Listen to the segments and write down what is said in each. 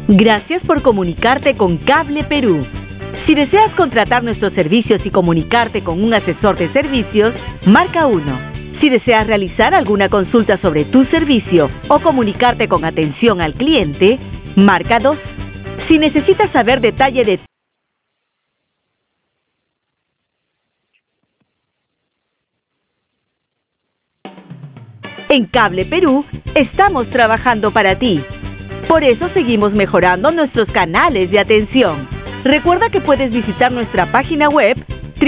Gracias por comunicarte con Cable Perú. Si deseas contratar nuestros servicios y comunicarte con un asesor de servicios, marca 1. Si deseas realizar alguna consulta sobre tu servicio o comunicarte con atención al cliente, marca 2. Si necesitas saber detalle de En Cable Perú, estamos trabajando para ti. Por eso seguimos mejorando nuestros canales de atención. Recuerda que puedes visitar nuestra página web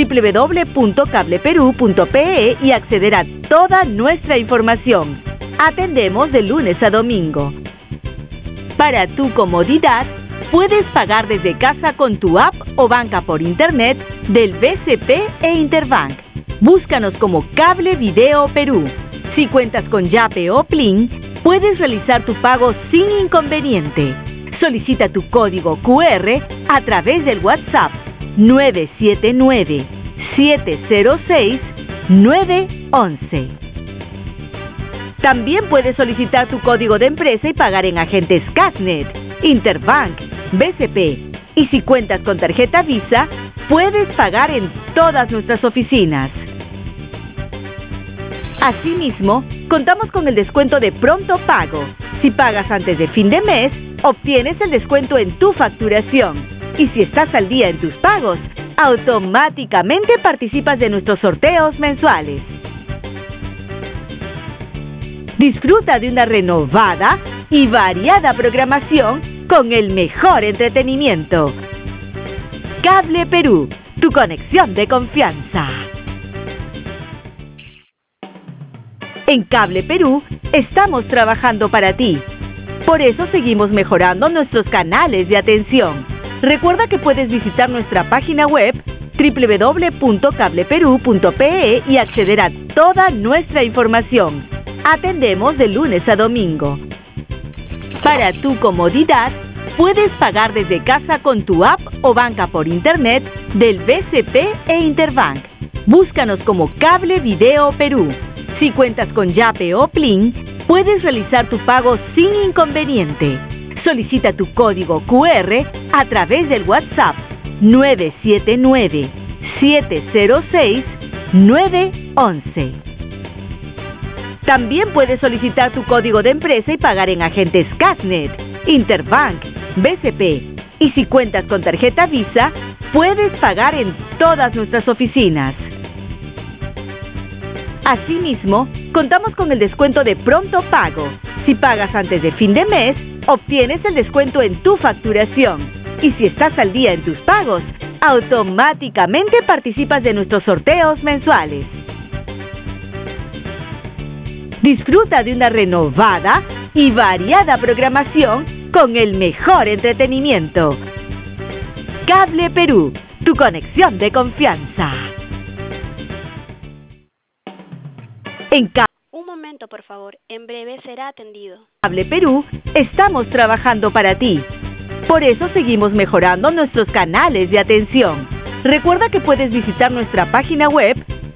www.cableperú.pe y acceder a toda nuestra información. Atendemos de lunes a domingo. Para tu comodidad, puedes pagar desde casa con tu app o banca por internet del BCP e Interbank. Búscanos como Cable Video Perú. Si cuentas con Yape o Plin, puedes realizar tu pago sin inconveniente. Solicita tu código QR a través del WhatsApp 979-706-911. También puedes solicitar tu código de empresa y pagar en agentes Casnet, Interbank, BCP. Y si cuentas con tarjeta Visa, puedes pagar en todas nuestras oficinas. Asimismo, contamos con el descuento de pronto pago. Si pagas antes de fin de mes, obtienes el descuento en tu facturación. Y si estás al día en tus pagos, automáticamente participas de nuestros sorteos mensuales. Disfruta de una renovada y variada programación con el mejor entretenimiento. Cable Perú, tu conexión de confianza. En Cable Perú, estamos trabajando para ti. Por eso seguimos mejorando nuestros canales de atención. Recuerda que puedes visitar nuestra página web www.cableperú.pe y acceder a toda nuestra información. Atendemos de lunes a domingo. Para tu comodidad, puedes pagar desde casa con tu app o banca por internet del BCP e Interbank. Búscanos como Cable Video Perú. Si cuentas con Yape o Plin, puedes realizar tu pago sin inconveniente. Solicita tu código QR a través del WhatsApp 979-706-911. También puedes solicitar tu código de empresa y pagar en agentes Casnet, Interbank, BCP. Y si cuentas con tarjeta Visa, puedes pagar en todas nuestras oficinas. Asimismo, contamos con el descuento de pronto pago. Si pagas antes de fin de mes, obtienes el descuento en tu facturación. Y si estás al día en tus pagos, automáticamente participas de nuestros sorteos mensuales. Disfruta de una renovada y variada programación con el mejor entretenimiento. Cable Perú, tu conexión de confianza. Un momento, por favor. En breve será atendido. Cable Perú, estamos trabajando para ti. Por eso seguimos mejorando nuestros canales de atención. Recuerda que puedes visitar nuestra página web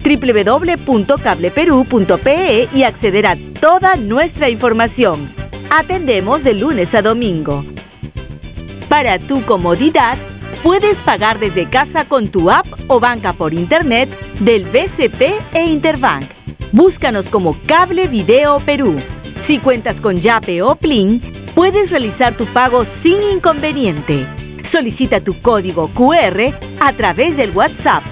www.cableperú.pe y acceder a toda nuestra información. Atendemos de lunes a domingo. Para tu comodidad, puedes pagar desde casa con tu app o banca por internet del BCP e Interbank. Búscanos como Cable Video Perú. Si cuentas con Yape o Plin, puedes realizar tu pago sin inconveniente. Solicita tu código QR a través del WhatsApp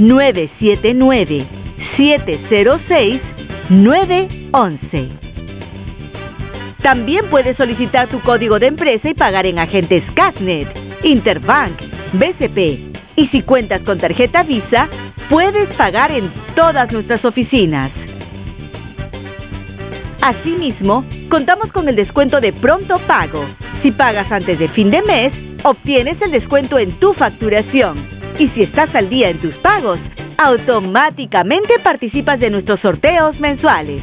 979-706-911. También puedes solicitar tu código de empresa y pagar en agentes Casnet, Interbank, BCP. Y si cuentas con tarjeta Visa, puedes pagar en todas nuestras oficinas. Asimismo, contamos con el descuento de pronto pago. Si pagas antes de fin de mes, obtienes el descuento en tu facturación. Y si estás al día en tus pagos, automáticamente participas de nuestros sorteos mensuales.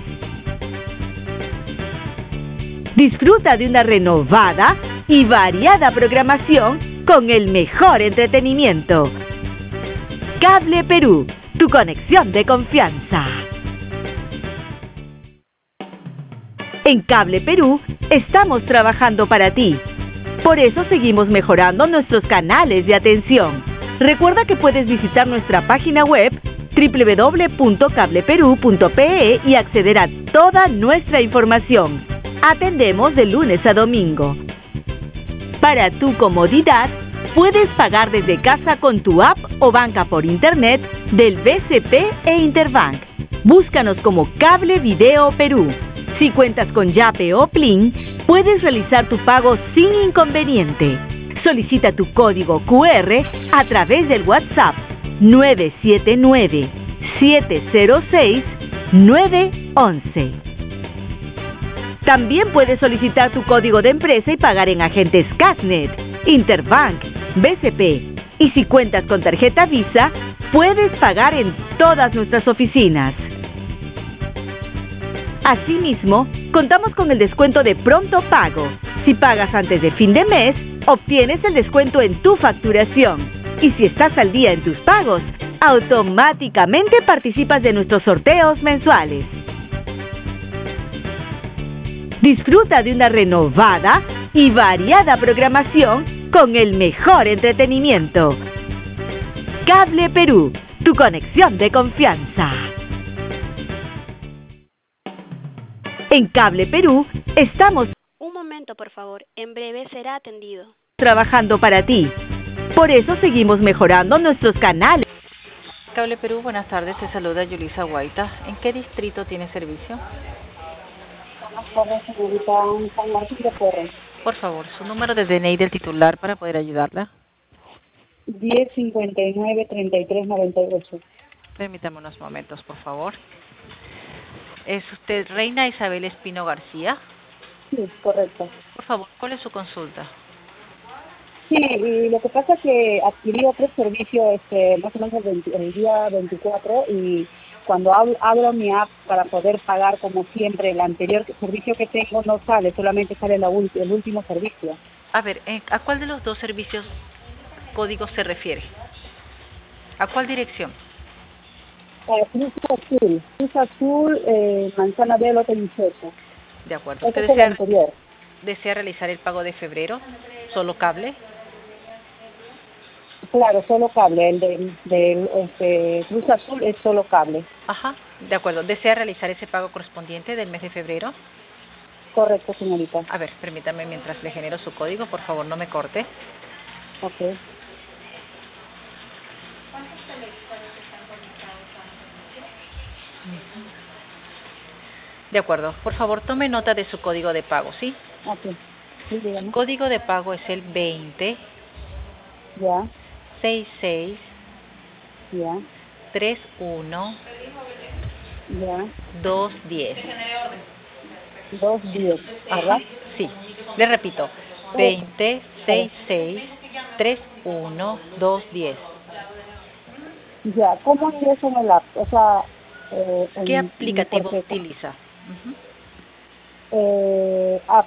Disfruta de una renovada y variada programación con el mejor entretenimiento. Cable Perú, tu conexión de confianza. En Cable Perú, estamos trabajando para ti. Por eso seguimos mejorando nuestros canales de atención. Recuerda que puedes visitar nuestra página web www.cableperú.pe y acceder a toda nuestra información. Atendemos de lunes a domingo. Para tu comodidad, puedes pagar desde casa con tu app o banca por internet del BCP e Interbank. Búscanos como Cable Video Perú. Si cuentas con Yape o Plin, puedes realizar tu pago sin inconveniente. Solicita tu código QR a través del WhatsApp 979-706-911. También puedes solicitar tu código de empresa y pagar en agentes Casnet, Interbank, BCP. Y si cuentas con tarjeta Visa, puedes pagar en todas nuestras oficinas. Asimismo, contamos con el descuento de pronto pago. Si pagas antes de fin de mes, obtienes el descuento en tu facturación. Y si estás al día en tus pagos, automáticamente participas de nuestros sorteos mensuales. Disfruta de una renovada y variada programación con el mejor entretenimiento. Cable Perú, tu conexión de confianza. En Cable Perú estamos Un momento, por favor. En breve será atendido. trabajando para ti. Por eso seguimos mejorando nuestros canales. Cable Perú, buenas tardes. Te saluda Yulisa Guaita. ¿En qué distrito tiene servicio? Buenas tardes, señorita San Martín de Porres. Por favor, su número de DNI del titular para poder ayudarla. 1059-3398. Permítame unos momentos, por favor. ¿Es usted Reina Isabel Espino García? Sí, correcto. Por favor, ¿cuál es su consulta? Sí, y lo que pasa es que adquirí otro servicio más o menos el día 24 y cuando abro mi app para poder pagar como siempre el anterior servicio que tengo no sale, solamente sale el último servicio. A ver, ¿a cuál de los dos servicios códigos se refiere? ¿A cuál dirección? Cruz Azul, Manzana de Lote 18. De acuerdo. Ese ¿Usted es el anterior. desea realizar el pago de febrero? ¿Solo cable? Claro, solo cable. El de Cruz Azul es solo cable. Ajá, de acuerdo. ¿Desea realizar ese pago correspondiente del mes de febrero? Correcto, señorita. A ver, permítame mientras le genero su código, por favor, no me corte. Ok. De acuerdo. Por favor, tome nota de su código de pago, ¿sí? Ok. Sí, dígame. El código de pago es el 20 Ya, 66 ya, 31 ya. 210. 210, ¿verdad? Ajá, sí. Le repito, 20 66 31 210. Ya, ¿cómo ingreso en el app? O sea, ¿Qué aplicativo utiliza? App,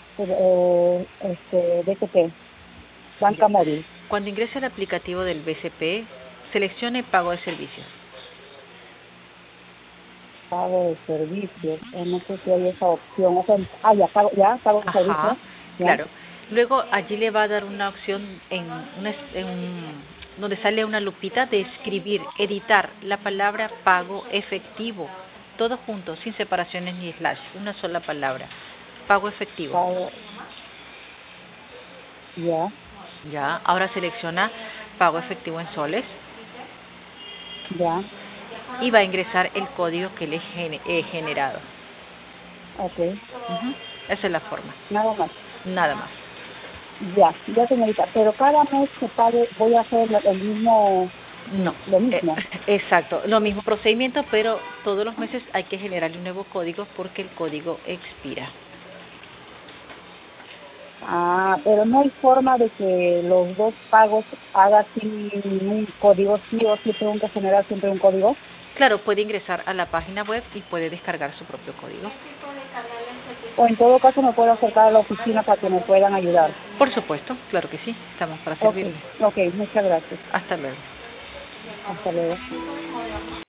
BCP, banca móvil. Cuando ingrese al aplicativo del BCP, seleccione pago de servicios. Pago de servicios, no sé si hay esa opción. O sea, pago de servicios. Ajá, ¿ya? claro. Luego allí le va a dar una opción donde sale una lupita de escribir, editar la palabra pago efectivo, todo junto, sin separaciones ni slash, una sola palabra, pago efectivo. Pago. Ya, Ya, ahora selecciona pago efectivo en soles ya, y va a ingresar el código que le he generado. ok. Esa es la forma, Nada más. nada más. Ya, señorita, pero cada mes que pague voy a hacer el mismo, No, lo mismo. exacto, lo mismo procedimiento, pero todos los meses hay que generarle un nuevo código porque el código expira. Ah, pero no hay forma de que los dos pagos haga sin un código, sí o sí tengo que generar siempre un código. Claro, puede ingresar a la página web y puede descargar su propio código. O en todo caso me puedo acercar a la oficina para que me puedan ayudar. Por supuesto, claro que sí, estamos para servirle. Ok, muchas gracias. Hasta luego. Hasta luego.